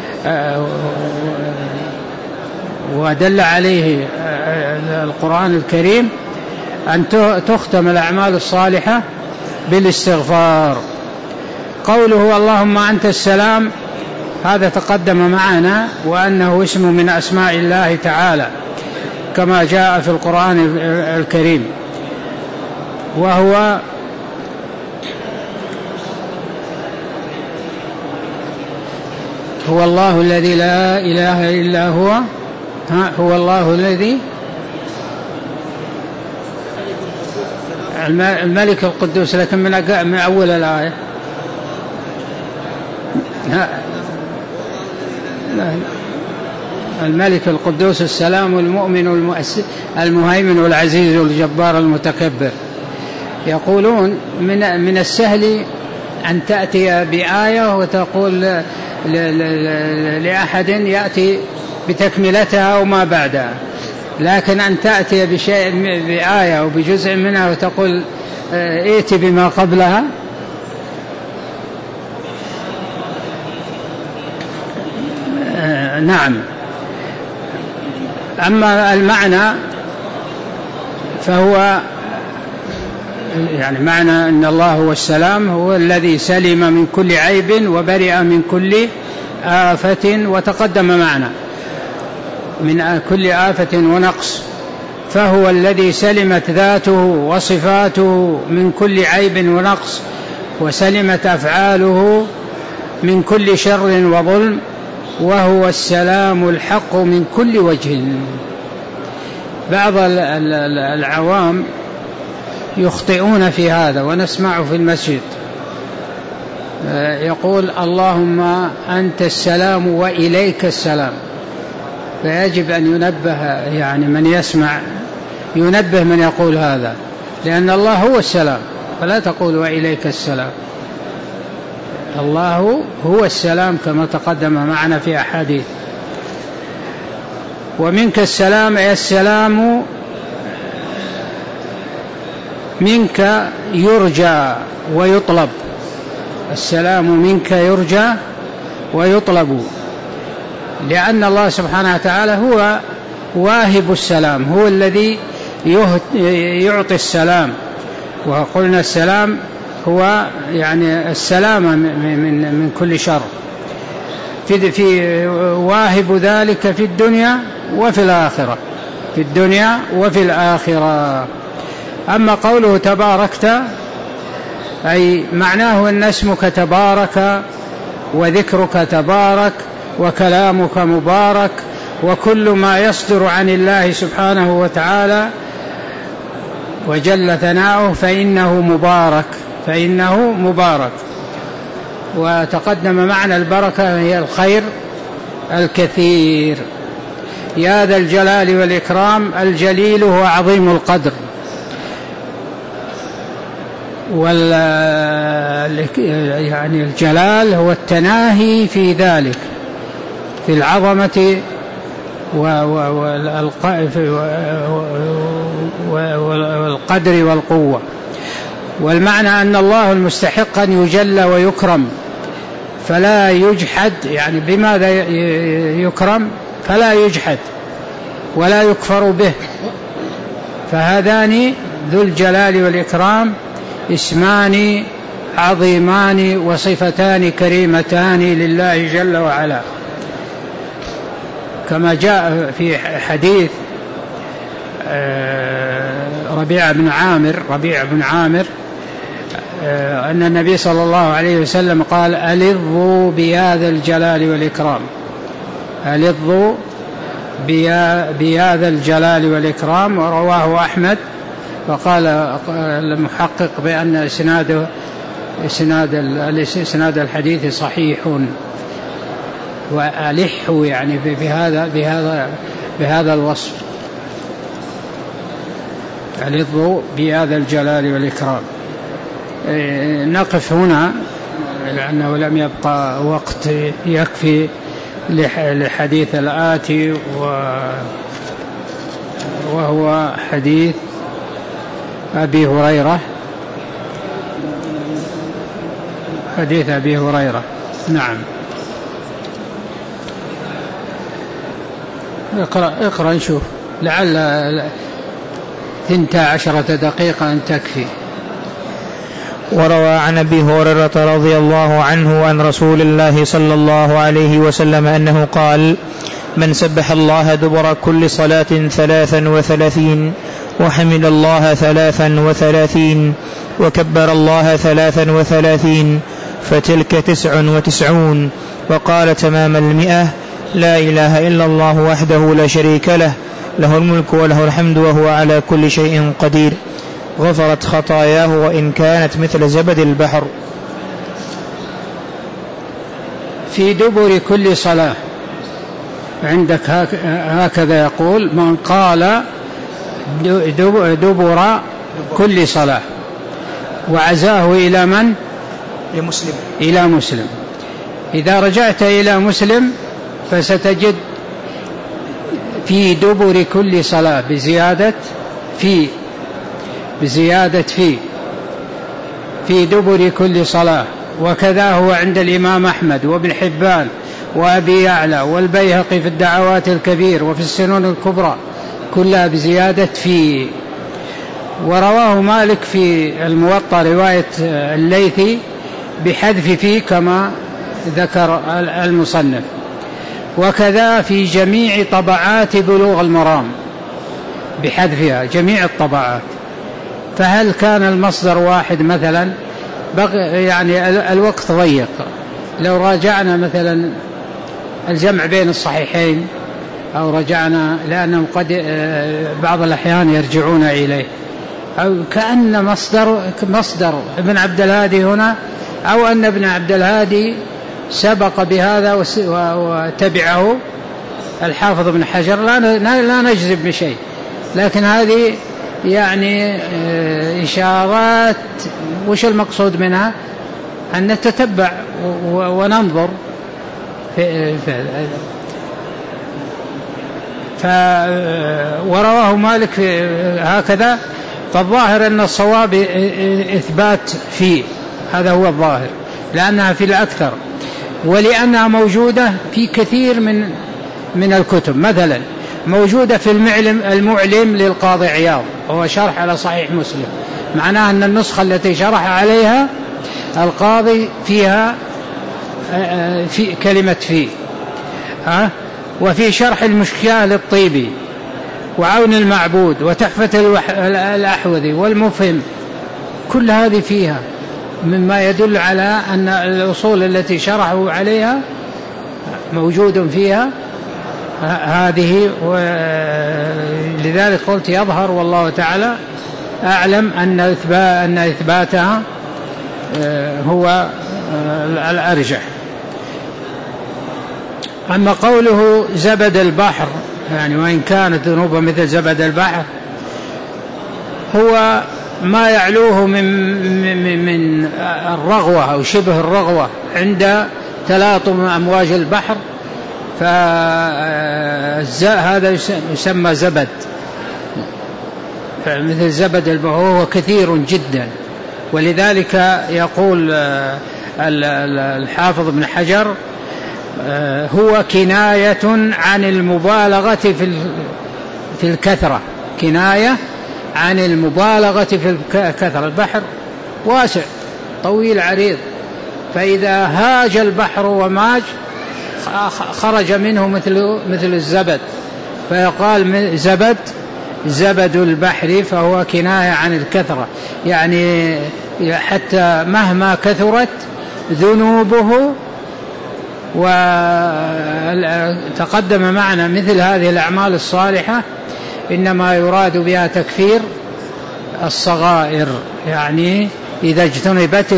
ودل عليه القرآن الكريم أن تختم الأعمال الصالحة بالاستغفار. قوله اللهم أنت السلام هذا تقدم معنا، وأنه اسم من أسماء الله تعالى كما جاء في القرآن الكريم، وهو هو الله الذي لا إله إلا هو، هو الله الذي الملك القدوس، لكن من أول الآية الملك القدوس السلام المؤمن المهيمن العزيز الجبار المتكبر. يقولون من السهل أن تأتي بآية وتقول لأحد يأتي بتكملتها وما بعدها، لكن أن تأتي بآية أو بجزء منها وتقول ائت بما قبلها، نعم. أما المعنى فهو يعني معنى أن الله هو السلام، هو الذي سلم من كل عيب وبرئ من كل آفة، وتقدم معنا من كل آفة ونقص، فهو الذي سلمت ذاته وصفاته من كل عيب ونقص، وسلمت أفعاله من كل شر وظلم، وهو السلام الحق من كل وجه. بعض العوام يخطئون في هذا ونسمع في المسجد يقول اللهم أنت السلام وإليك السلام، فيجب أن ينبه يعني من يسمع ينبه من يقول هذا، لأن الله هو السلام، فلا تقول وإليك السلام، الله هو السلام كما تقدم معنا في أحاديث. ومنك السلام أي السلام منك يرجى ويطلب، السلام منك يرجى ويطلب، لأن الله سبحانه وتعالى هو واهب السلام، هو الذي يعطي السلام. وقلنا السلام هو يعني السلامة من كل شر، في واهب ذلك في الدنيا وفي الآخرة، في الدنيا وفي الآخرة. أما قوله تباركت أي معناه أن اسمك تبارك وذكرك تبارك وكلامك مبارك، وكل ما يصدر عن الله سبحانه وتعالى وجل ثناؤه فإنه مبارك. وتقدم معنى البركة هي الخير الكثير. يا ذا الجلال والإكرام، الجليل هو عظيم القدر، يعني الجلال هو التناهي في ذلك، في العظمة والقدر والقوة. والمعنى أن الله المستحق أن يجل ويكرم فلا يجحد، يعني بماذا يكرم؟ فلا يجحد ولا يكفر به. فهذان ذو الجلال والإكرام اسمان عظيمان وصفتان كريمتان لله جل وعلا، كما جاء في حديث ربيع بن عامر أن النبي صلى الله عليه وسلم قال ألظوا بهذا الجلال والإكرام، ألظوا بهذا الجلال والإكرام. ورواه أحمد، وقال المحقق بأن إسناد الحديث صحيح. وألحوا يعني بهذا الوصف، ألظوا بهذا الجلال والإكرام. نقف هنا لأنه لم يبقى وقت يكفي لحديث الآتي، وهو حديث أبي هريرة. حديث أبي هريرة. نعم. اقرأ نشوف، لعل 12 دقيقة أن تكفي. وروى عن أبي هريرة رضي الله عنه عن رسول الله صلى الله عليه وسلم أنه قال: من سبح الله دبر كل صلاة 33 وحمد الله 33 وكبر الله 33 فتلك 99. وقال تمام 100: لا إله إلا الله وحده لا شريك له، له الملك وله الحمد وهو على كل شيء قدير، غفرت خطاياه وإن كانت مثل زبد البحر. في دبر كل صلاة عندك هكذا يقول: من قال دبر كل صلاة، وعزاه إلى من؟ لمسلم. إلى مسلم. إذا رجعت إلى مسلم فستجد في دبر كل صلاة بزيادة في دبر كل صلاة. وكذا هو عند الإمام أحمد وابن حبان وأبي يعلى والبيهقي في الدعوات الكبير وفي السنن الكبرى، كلها بزيادة في. ورواه مالك في الموطأ رواية الليثي بحذف في كما ذكر المصنف. وكذا في جميع طبعات بلوغ المرام بحذفها، جميع الطبعات. فهل كان المصدر واحد مثلا؟ يعني الوقت ضيق. لو راجعنا مثلا الجمع بين الصحيحين، أو رجعنا لأنهم قد بعض الأحيان يرجعون إليه، أو كأن مصدر ابن عبد الهادي هنا، أو أن ابن عبد الهادي سبق بهذا وتبعه الحافظ ابن حجر، لا نجزم بشيء، لكن هذه يعني إشارات. وش المقصود منها؟ أن نتتبع وننظر ورواه مالك هكذا. فالظاهر أن الصواب إثبات فيه، هذا هو الظاهر، لأنها في الأكثر، ولأنها موجودة في كثير من الكتب. مثلا موجودة في المعلم للقاضي عياض، وهو شرح على صحيح مسلم، معناها أن النسخة التي شرح عليها القاضي فيها في كلمة فيه. وفي شرح المشكاة للطيبي وعون المعبود وتحفة الأحوذي والمفهم، كل هذه فيها، مما يدل على أن الأصول التي شرحوا عليها موجود فيها هذه. ولذلك قلت يظهر والله تعالى أعلم أن إثباتها هو الأرجح. أما قوله زبد البحر، يعني وإن كانت ذنوبه مثل زبد البحر، هو ما يعلوه من الرغوة أو شبه الرغوة عند تلاطم أمواج البحر، فهذا يسمى زبد، مثل زبد البحر، وهو كثير جدا. ولذلك يقول الحافظ ابن حجر: هو كناية عن المبالغة في الكثرة، كناية عن المبالغة في الكثرة. البحر واسع طويل عريض، فإذا هاج البحر وماج خرج منه مثل الزبد، فيقال زبد زبد البحر فهو كناية عن الكثرة، يعني حتى مهما كثرت ذنوبه. وتقدم معنا مثل هذه الأعمال الصالحة إنما يراد بها تكفير الصغائر، يعني إذا اجتنبت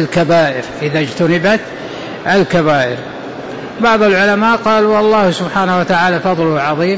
الكبائر. بعض العلماء قالوا والله سبحانه وتعالى فضله عظيم،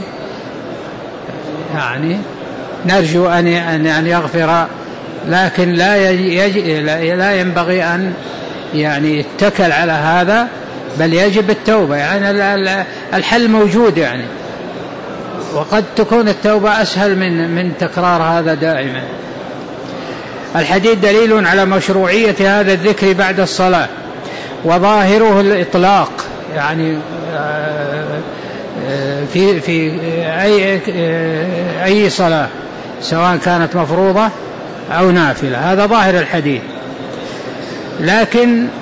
يعني نرجو أن يغفر، لكن لا ينبغي أن يعني يتكل على هذا، بل يجب التوبة. يعني الحل موجود يعني، وقد تكون التوبة أسهل من تكرار هذا دائما. الحديث دليل على مشروعية هذا الذكر بعد الصلاة، وظاهره الإطلاق، يعني في أي صلاة سواء كانت مفروضة أو نافلة، هذا ظاهر الحديث. لكن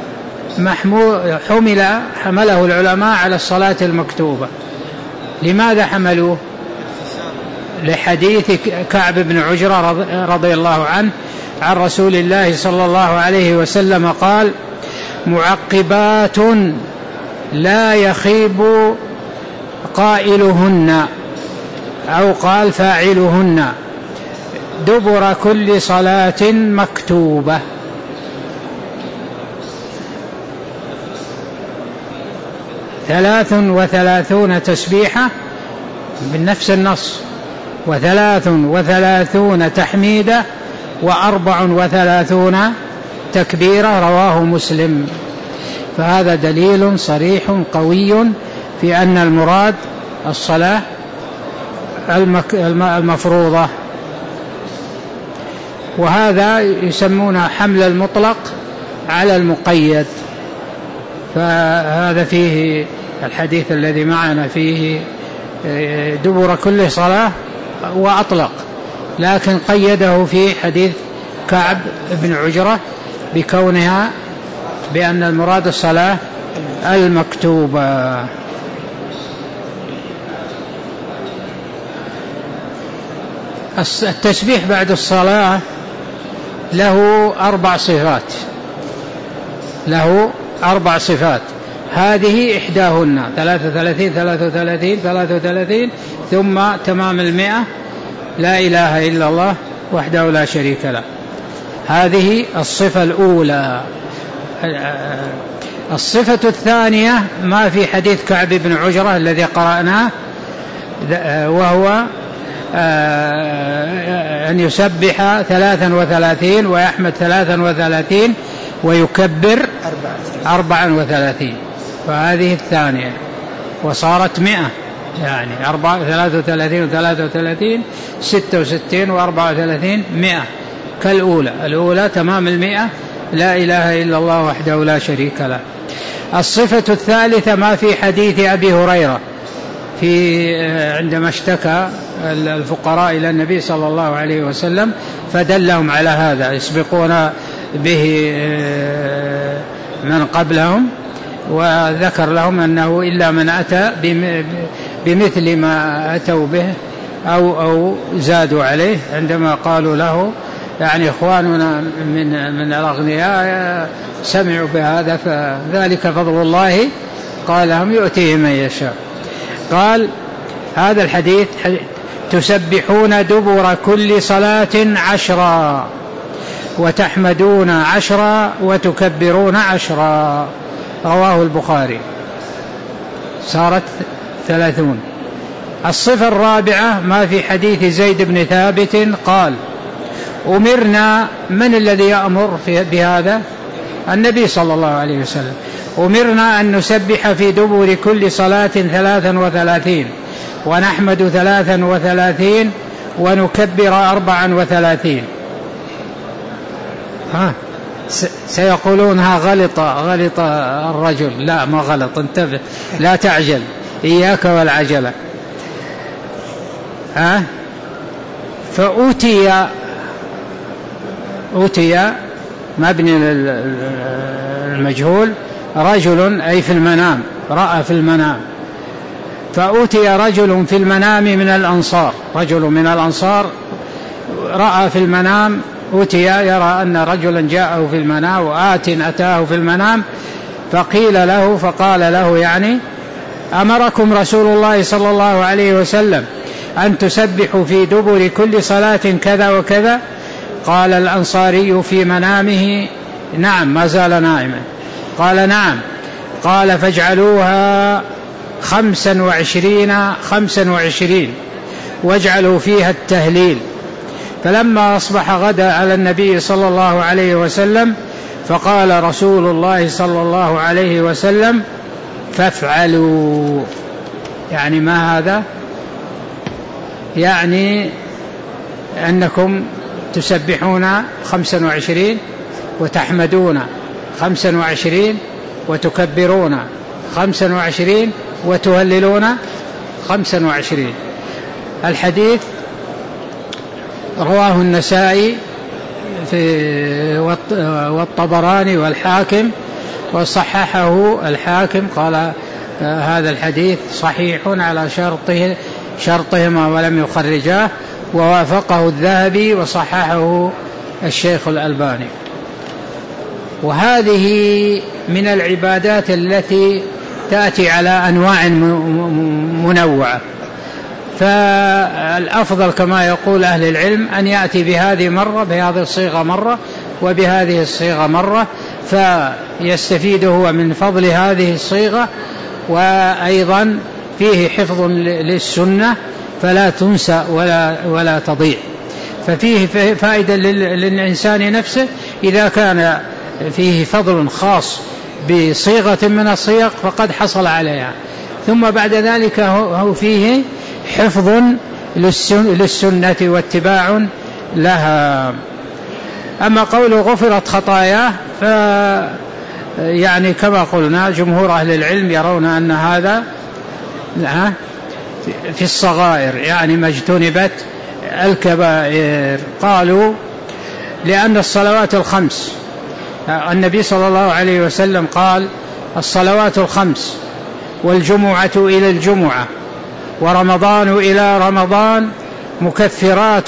حمله العلماء على الصلاة المكتوبة. لماذا حملوه؟ لحديث كعب بن عجرة رضي الله عنه عن رسول الله صلى الله عليه وسلم قال: معقبات لا يخيب قائلهن، أو قال فاعلهن، دبر كل صلاة مكتوبة. 33 تسبيحة بنفس النص، 33 تحميدة، 34 تكبيرة، رواه مسلم. فهذا دليل صريح قوي في أن المراد الصلاة المفروضة. وهذا يسمونه حمل المطلق على المقيد. فهذا فيه الحديث الذي معنا فيه دبر كل صلاة وأطلق، لكن قيده في حديث كعب بن عجرة بكونها بأن المراد الصلاة المكتوبة. التسبيح بعد الصلاة له 4 صفات، هذه إحداهن 33 33 33 ثم تمام 100 لا إله إلا الله وحده لا شريك له. هذه الصفة الأولى. الصفة الثانية ما في حديث كعب بن عجرة الذي قرأناه، وهو أن يسبح 33 ويحمد 33 ويكبر 34. فهذه الثانية، وصارت 100، يعني 33 و33 66 و34 100 كالأولى. الأولى تمام 100 لا إله إلا الله وحده لا شريك له. الصفة الثالثة ما في حديث أبي هريرة عندما اشتكى الفقراء إلى النبي صلى الله عليه وسلم فدلهم على هذا، يسبقون به من قبلهم، وذكر لهم أنه إلا من أتى بمثل ما أتوا به أو زادوا عليه. عندما قالوا له يعني إخواننا من الأغنياء سمعوا بهذا فذلك فضل الله قال لهم يؤتيه من يشاء. قال هذا الحديث: تسبحون دبر كل صلاة 10، وتحمدون 10، وتكبرون 10، رواه البخاري. صارت 30. الصفة الرابعة ما في حديث زيد بن ثابت قال: أمرنا، من الذي يأمر بهذا؟ النبي صلى الله عليه وسلم. أمرنا أن نسبح في دبر كل صلاة 33، ونحمد 33، ونكبر 34. سيقولونها غلط الرجل. لا، ما غلط، انتبه، لا تعجل، إياك والعجلة. فأوتي مبني المجهول، رجل أي في المنام، رأى في المنام. فأوتي رجل في المنام من الأنصار، رجل من الأنصار رأى في المنام أتي يرى أن رجلا جاءه في المنام وآت أتاه في المنام فقيل له فقال له يعني أمركم رسول الله صلى الله عليه وسلم أن تسبحوا في دبر كل صلاة كذا وكذا. قال الأنصاري في منامه نعم، ما زال نائما. قال نعم. قال فاجعلوها 25 واجعلوا فيها التهليل. فلما أصبح غدا على النبي صلى الله عليه وسلم فقال رسول الله صلى الله عليه وسلم فافعلوا. يعني ما هذا؟ يعني أنكم تسبحون 25 وتحمدون 25 وتكبرون 25 وتهللون 25. الحديث رواه النسائي والطبراني والحاكم وصححه الحاكم، قال هذا الحديث صحيح على شرطهما ولم يخرجاه، ووافقه الذهبي وصححه الشيخ الألباني. وهذه من العبادات التي تأتي على أنواع منوعة، فالأفضل كما يقول أهل العلم أن يأتي بهذه مرة، بهذه الصيغة مرة، وبهذه الصيغة مرة، فيستفيد هو من فضل هذه الصيغة، وأيضا فيه حفظ للسنة فلا تنسى ولا تضيع. ففيه فائدة للإنسان نفسه إذا كان فيه فضل خاص بصيغة من الصيغ فقد حصل عليها، ثم بعد ذلك هو فيه حفظ للسنة واتباع لها. أما قول غفرت خطاياه يعني كما قلنا جمهور أهل العلم يرون أن هذا في الصغائر، يعني ما اجتنبت الكبائر. قالوا لأن الصلوات الخمس، النبي صلى الله عليه وسلم قال الصلوات الخمس والجمعة إلى الجمعة ورمضان إلى رمضان مكفرات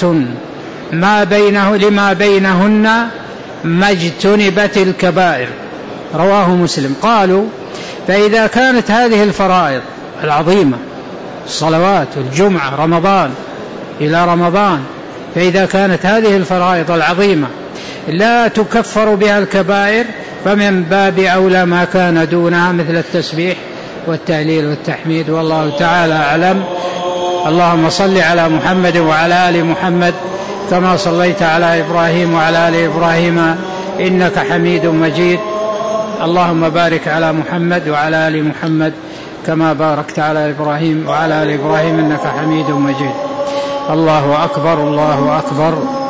لما بينهن ما اجتنبت الكبائر، رواه مسلم. قالوا فإذا كانت هذه الفرائض العظيمة الصلوات والجمعة رمضان إلى رمضان، فإذا كانت هذه الفرائض العظيمة لا تكفر بها الكبائر فمن باب أولى ما كان دونها مثل التسبيح والتهليل والتحميد، والله تعالى أعلم. اللهم صل على محمد وعلى آل محمد كما صليت على إبراهيم وعلى آل إبراهيم إنك حميد مجيد. اللهم بارك على محمد وعلى آل محمد كما باركت على إبراهيم وعلى آل إبراهيم إنك حميد مجيد. الله أكبر الله أكبر.